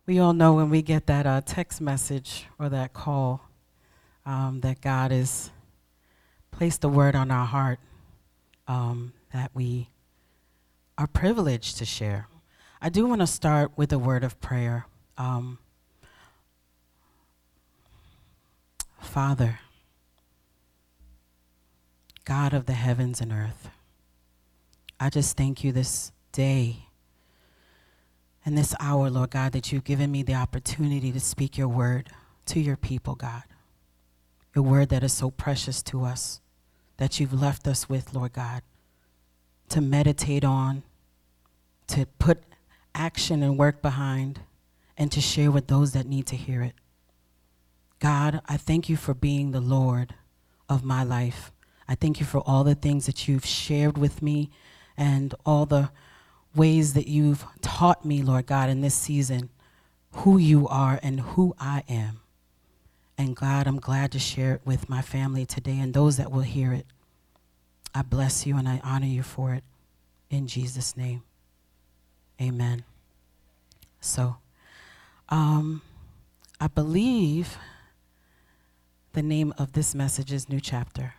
We all know when we get that text message or that call that God has placed a word on our heart that we are privileged to share. I do want to start with a word of prayer. Father, God of the heavens and earth, I just thank you this day and this hour, Lord God, that you've given me the opportunity to speak your word to your people, God. Your word that is so precious to us, that you've left us with, Lord God, to meditate on, to put action and work behind, and to share with those that need to hear it. God, I thank you for being the Lord of my life. I thank you for all the things that you've shared with me and all the ways that you've taught me, Lord God, in this season, who you are and who I am. And God, I'm glad to share it with my family today and those that will hear it. I bless you and I honor you for it. In Jesus' name, amen. So, I believe the name of this message is New Chapter.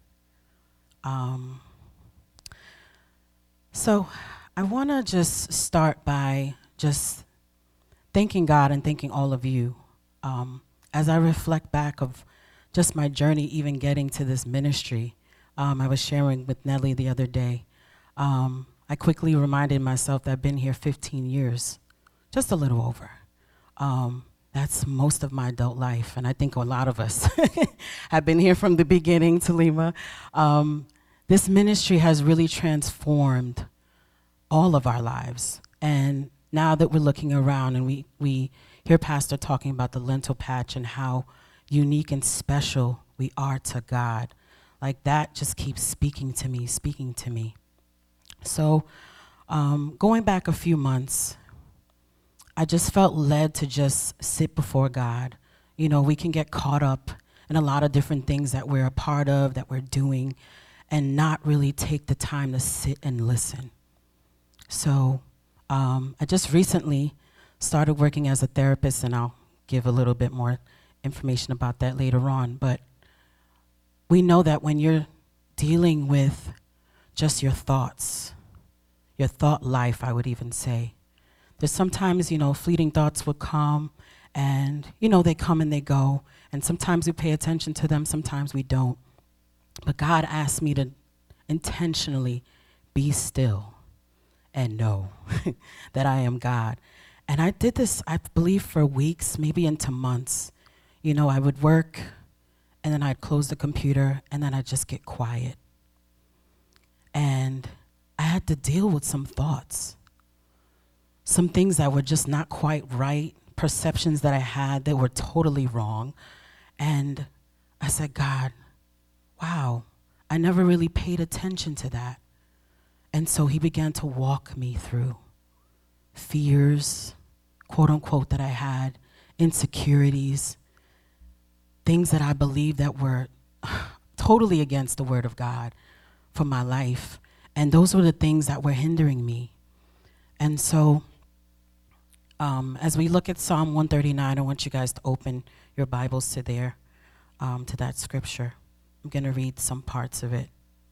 So I want to just start by just thanking God and thanking all of you. As I reflect back of just my journey even getting to this ministry, I was sharing with Nellie the other day. I quickly reminded myself that I've been here 15 years, just a little over. That's most of my adult life, and I think a lot of us have been here from the beginning, Talima. This ministry has really transformed all of our lives. And now that we're looking around and we hear Pastor talking about the lentil patch and how unique and special we are to God, like that just keeps speaking to me. So going back a few months, I just felt led to just sit before God. You know, we can get caught up in a lot of different things that we're a part of, that we're doing, and not really take the time to sit and listen. So I just recently started working as a therapist, and I'll give a little bit more information about that later on. But we know that when you're dealing with just your thoughts, your thought life, I would even say, there's sometimes, fleeting thoughts will come, and, they come and they go. And sometimes we pay attention to them, sometimes we don't. But God asked me to intentionally be still and know that I am God. And I did this, I believe, for weeks, maybe into months. I would work, and then I'd close the computer, and then I'd just get quiet. And I had to deal with some thoughts, some things that were just not quite right, perceptions that I had that were totally wrong. And I said, God, wow, I never really paid attention to that. And so he began to walk me through fears, quote unquote, that I had, insecurities, things that I believed that were totally against the word of God for my life. And those were the things that were hindering me. And so as we look at Psalm 139, I want you guys to open your Bibles to there, to that scripture. I'm going to read some parts of it.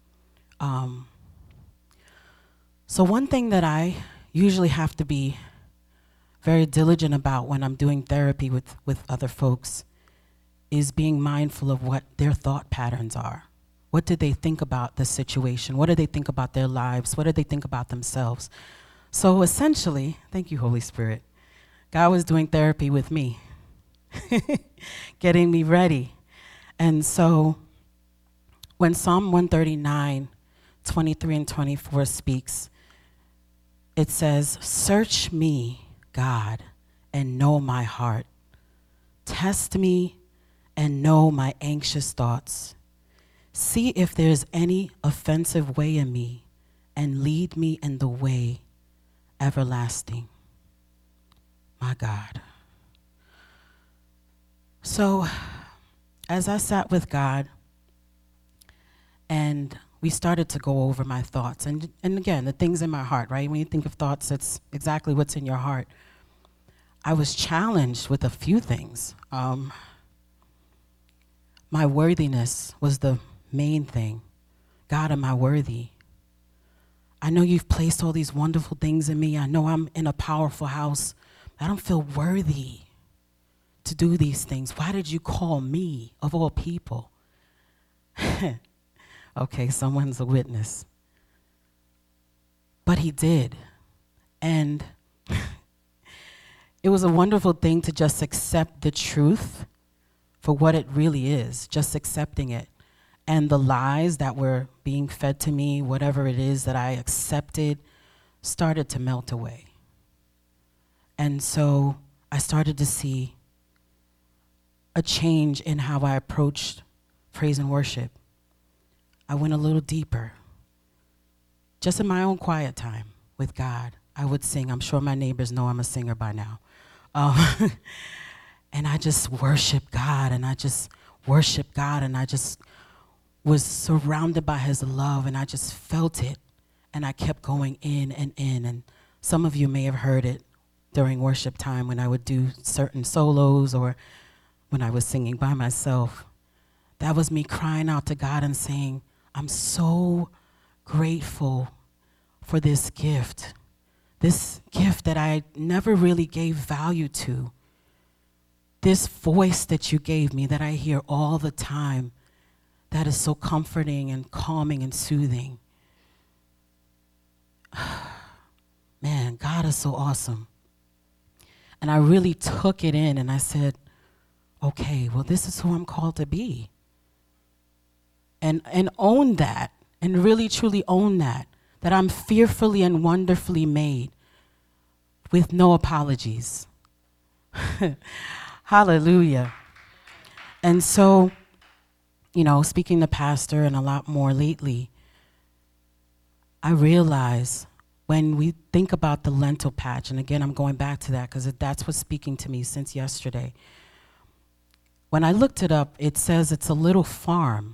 So one thing that I usually have to be very diligent about when I'm doing therapy with other folks is being mindful of what their thought patterns are. What do they think about the situation? What do they think about their lives? What do they think about themselves? So essentially, thank you, Holy Spirit, God was doing therapy with me, getting me ready. And so when Psalm 139, 23 and 24 speaks, it says, "Search me, God, and know my heart. Test me and know my anxious thoughts. See if there's any offensive way in me, and lead me in the way everlasting." My God. So as I sat with God and we started to go over my thoughts, and again, the things in my heart, right? When you think of thoughts, that's exactly what's in your heart. I was challenged with a few things. My worthiness was the main thing. God, am I worthy? I know you've placed all these wonderful things in me. I know I'm in a powerful house. I don't feel worthy to do these things. Why did you call me, of all people? Okay, someone's a witness. But he did. And it was a wonderful thing to just accept the truth for what it really is, just accepting it. And the lies that were being fed to me, whatever it is that I accepted, started to melt away. And so I started to see a change in how I approached praise and worship. I went a little deeper. Just in my own quiet time with God, I would sing. I'm sure my neighbors know I'm a singer by now. And I just worship God, and I just worship God, and I just was surrounded by his love, and I just felt it, and I kept going in and in. And some of you may have heard it during worship time when I would do certain solos or when I was singing by myself. That was me crying out to God and saying, I'm so grateful for this gift that I never really gave value to, this voice that you gave me that I hear all the time, that is so comforting and calming and soothing. Man, God is so awesome. And I really took it in, and I said, okay, well, this is who I'm called to be. And own that, and really truly own that I'm fearfully and wonderfully made with no apologies. Hallelujah. And so, speaking to Pastor and a lot more lately, I realize when we think about the lentil patch, and again, I'm going back to that because that's what's speaking to me since yesterday. When I looked it up, it says it's a little farm.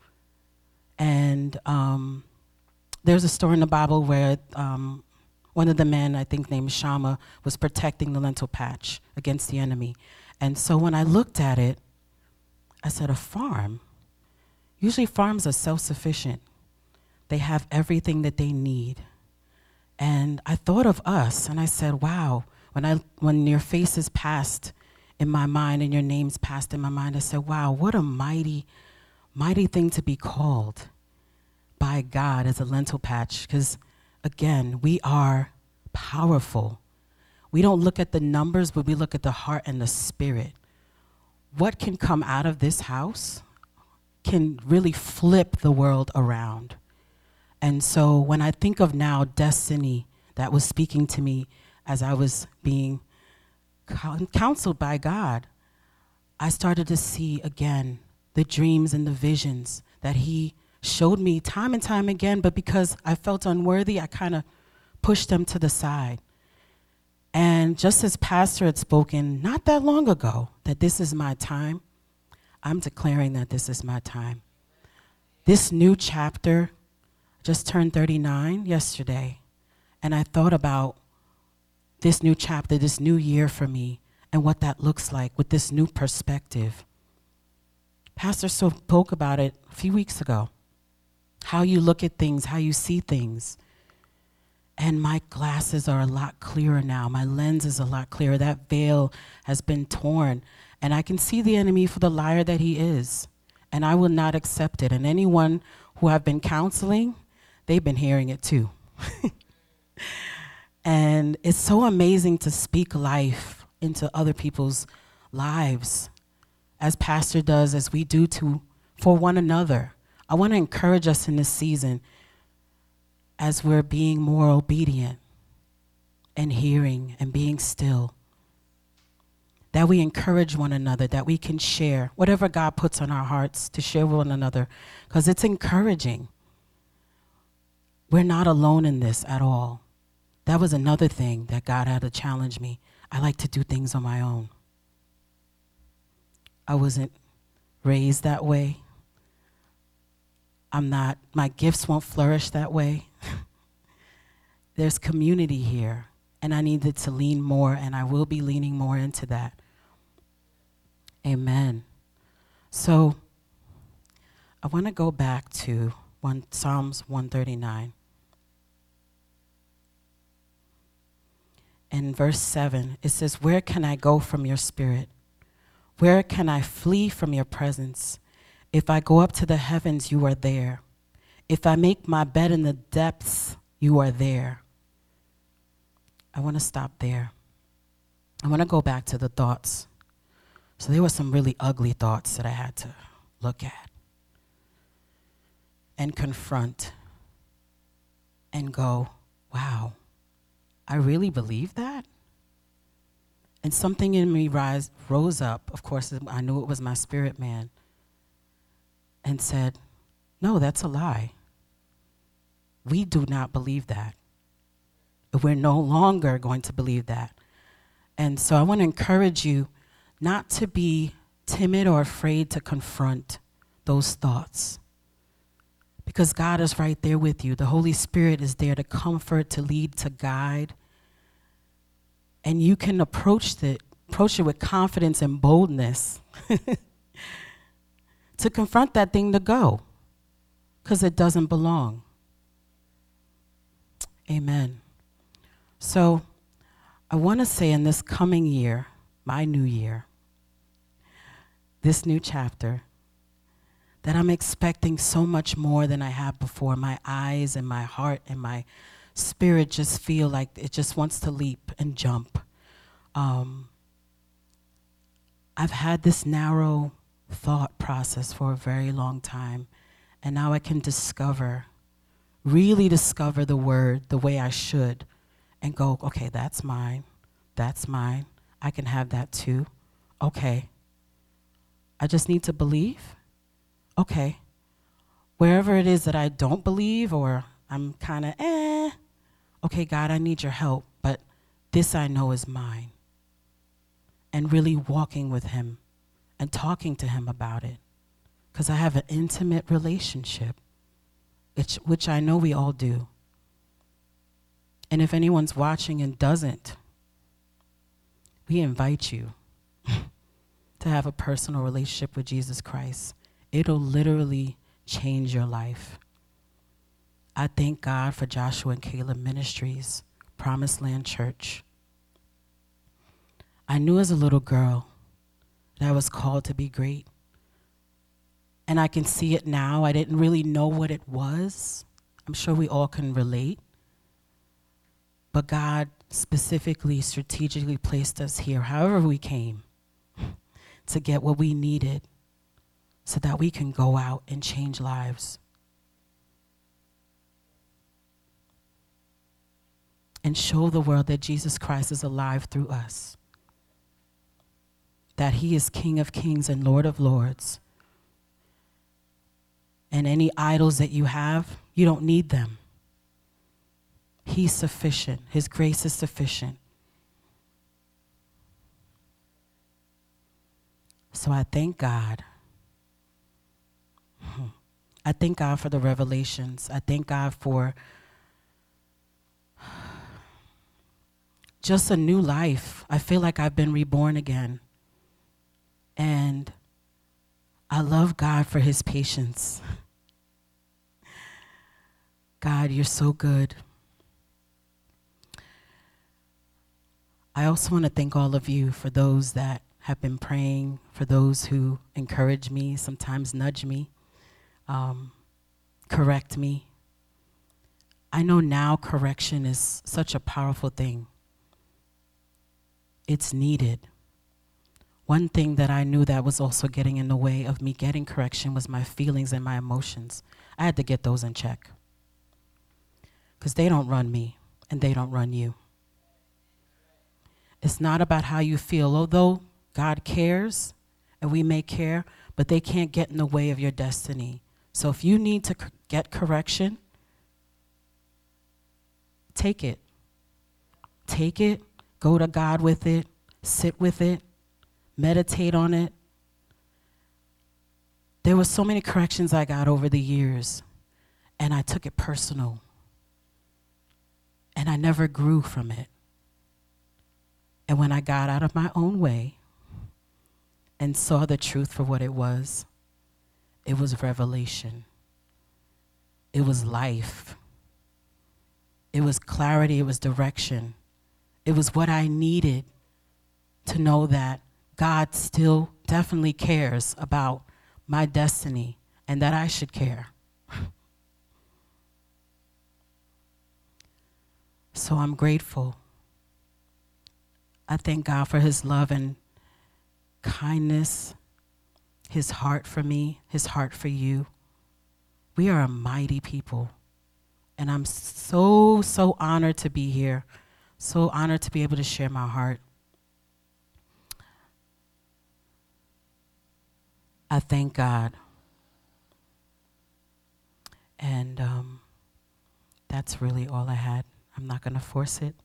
And there's a story in the Bible where one of the men, I think named Shammah, was protecting the lentil patch against the enemy. And so when I looked at it, I said, a farm? Usually farms are self-sufficient. They have everything that they need. And I thought of us, and I said, wow, when your face is passed in my mind and your name's passed in my mind, I said, wow, what a mighty thing to be called by God as a lentil patch. Because, again, we are powerful. We don't look at the numbers, but we look at the heart and the spirit. What can come out of this house can really flip the world around. And so when I think of now destiny that was speaking to me as I was being counseled by God, I started to see again the dreams and the visions that he showed me time and time again, but because I felt unworthy, I kind of pushed them to the side. And just as Pastor had spoken not that long ago, that this is my time, I'm declaring that this is my time. This new chapter, just turned 39 yesterday, and I thought about this new chapter, this new year for me, and what that looks like with this new perspective. Pastor spoke about it a few weeks ago, how you look at things, how you see things. And my glasses are a lot clearer now. My lens is a lot clearer. That veil has been torn. And I can see the enemy for the liar that he is. And I will not accept it. And anyone who I've been counseling, they've been hearing it too. And it's so amazing to speak life into other people's lives, as Pastor does, as we do for one another. I want to encourage us in this season as we're being more obedient and hearing and being still, that we encourage one another, that we can share whatever God puts on our hearts to share with one another, because it's encouraging. We're not alone in this at all. That was another thing that God had to challenge me. I like to do things on my own. I wasn't raised that way. My gifts won't flourish that way. There's community here, And I needed to lean more, and I will be leaning more into that. Amen. So I want to go back to Psalms 139. In verse 7, it says, "Where can I go from your spirit? Where can I flee from your presence? If I go up to the heavens, you are there. If I make my bed in the depths, you are there." I want to stop there. I want to go back to the thoughts. So there were some really ugly thoughts that I had to look at and confront and go, wow, I really believe that? And something in me rose up. Of course, I knew it was my spirit man, and said, no, that's a lie. We do not believe that. We're no longer going to believe that. And so I want to encourage you not to be timid or afraid to confront those thoughts, because God is right there with you. The Holy Spirit is there to comfort, to lead, to guide. And you can approach it with confidence and boldness to confront that thing to go, because it doesn't belong. Amen. So I want to say, in this coming year, my new year, this new chapter, that I'm expecting so much more than I have before. My eyes and my heart and my spirit just feel like it just wants to leap and jump. I've had this narrow thought process for a very long time, and now I can really discover the word the way I should, and go, okay, that's mine, I can have that too. Okay, I just need to believe. Okay, wherever it is that I don't believe, or I'm kind of, okay, God, I need your help, but this I know is mine. And really walking with him and talking to him about it, because I have an intimate relationship, which I know we all do. And if anyone's watching and doesn't, we invite you to have a personal relationship with Jesus Christ. It'll literally change your life. I thank God for Joshua and Caleb Ministries, Promised Land Church. I knew as a little girl that I was called to be great. And I can see it now. I didn't really know what it was. I'm sure we all can relate. But God specifically, strategically placed us here, however we came, to get what we needed so that we can go out and change lives. And show the world that Jesus Christ is alive through us. That he is King of Kings and Lord of Lords. And any idols that you have, you don't need them. He's sufficient. His grace is sufficient. So I thank God. I thank God for the revelations. I thank God for just a new life. I feel like I've been reborn again. And I love God for his patience. God, you're so good. I also want to thank all of you for those that have been praying, for those who encourage me, sometimes nudge me, correct me. I know now correction is such a powerful thing. It's needed. One thing that I knew that was also getting in the way of me getting correction was my feelings and my emotions. I had to get those in check, because they don't run me and they don't run you. It's not about how you feel, although God cares and we may care, but they can't get in the way of your destiny. So if you need to get correction, take it. Take it, go to God with it, sit with it, meditate on it. There were so many corrections I got over the years, and I took it personal. And I never grew from it. And when I got out of my own way and saw the truth for what it was revelation. It was life. It was clarity. It was direction. It was what I needed to know that God still definitely cares about my destiny and that I should care. So I'm grateful. I thank God for his love and kindness, his heart for me, his heart for you. We are a mighty people. And I'm so, so honored to be here. So honored to be able to share my heart. I thank God. And that's really all I had. I'm not going to force it.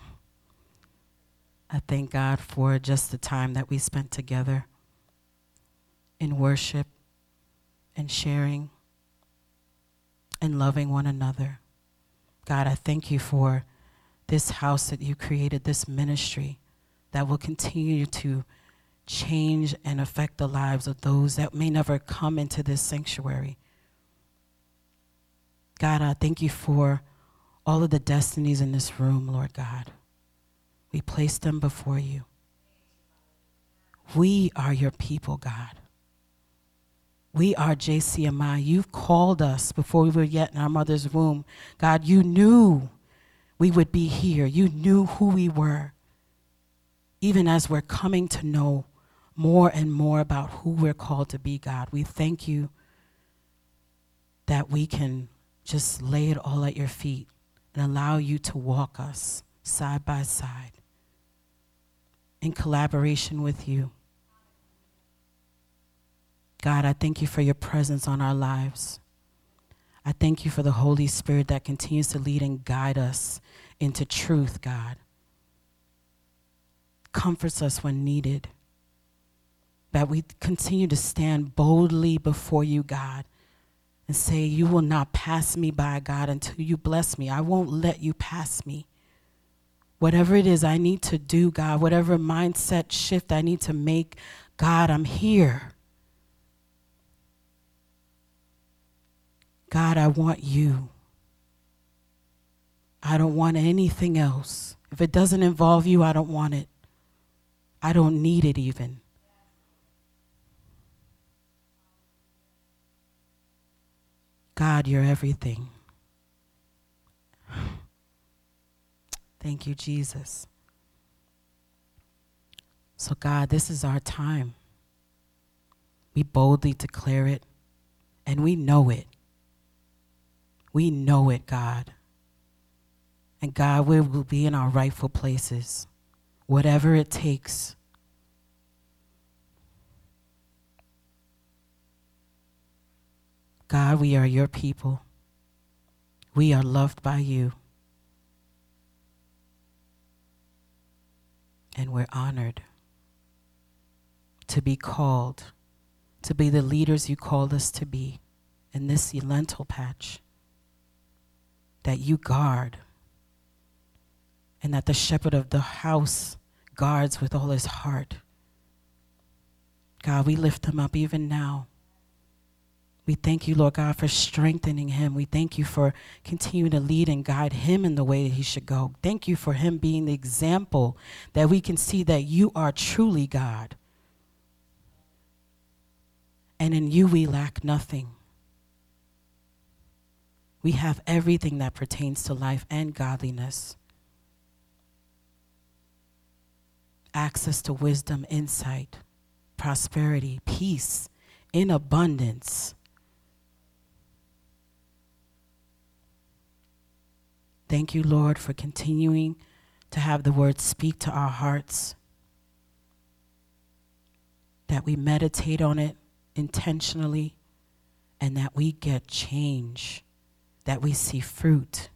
I thank God for just the time that we spent together in worship and sharing and loving one another. God, I thank you for this house that you created, this ministry that will continue to change and affect the lives of those that may never come into this sanctuary. God, I thank you for all of the destinies in this room, Lord God. We place them before you. We are your people, God. We are JCMI. You've called us before we were yet in our mother's womb. God, you knew we would be here. You knew who we were. Even as we're coming to know more and more about who we're called to be, God, we thank you that we can just lay it all at your feet and allow you to walk us side by side in collaboration with you. God, I thank you for your presence on our lives. I thank you for the Holy Spirit that continues to lead and guide us into truth, God. Comforts us when needed. That we continue to stand boldly before you, God, and say, you will not pass me by, God, until you bless me. I won't let you pass me. Whatever it is I need to do, God, whatever mindset shift I need to make, God, I'm here. God, I want you. I don't want anything else. If it doesn't involve you, I don't want it. I don't need it even. God, you're everything. Thank you, Jesus. So God, this is our time. We boldly declare it, and we know it. We know it, God. And God, we will be in our rightful places, whatever it takes. God, we are your people. We are loved by you. And we're honored to be called, to be the leaders you called us to be in this lentil patch that you guard, and that the shepherd of the house guards with all his heart. God, we lift him up even now. We thank you, Lord God, for strengthening him. We thank you for continuing to lead and guide him in the way that he should go. Thank you for him being the example that we can see that you are truly God. And in you we lack nothing. We have everything that pertains to life and godliness. Access to wisdom, insight, prosperity, peace, in abundance. Thank you, Lord, for continuing to have the word speak to our hearts, that we meditate on it intentionally, and that we get change, that we see fruit.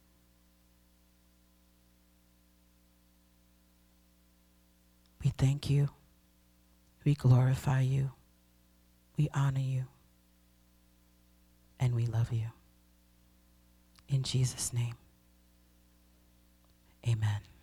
We thank you. We glorify you. We honor you. And we love you. In Jesus' name, amen.